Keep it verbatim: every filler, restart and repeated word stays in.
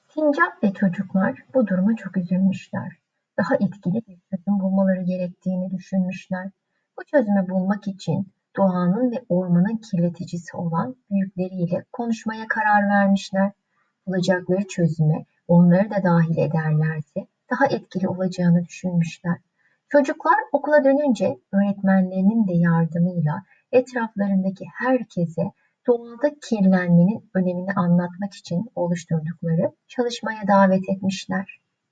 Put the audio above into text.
Sincap ve çocuklar bu duruma çok üzülmüşler. Daha etkili bir çözüm bulmaları gerektiğini düşünmüşler. Bu çözümü bulmak için doğanın ve ormanın kirleticisi olan büyükleriyle konuşmaya karar vermişler. Bulacakları çözüme onları da dahil ederlerse daha etkili olacağını düşünmüşler. Çocuklar okula dönünce öğretmenlerinin de yardımıyla etraflarındaki herkese doğada kirlenmenin önemini anlatmak için oluşturdukları çalışmaya davet etmişler.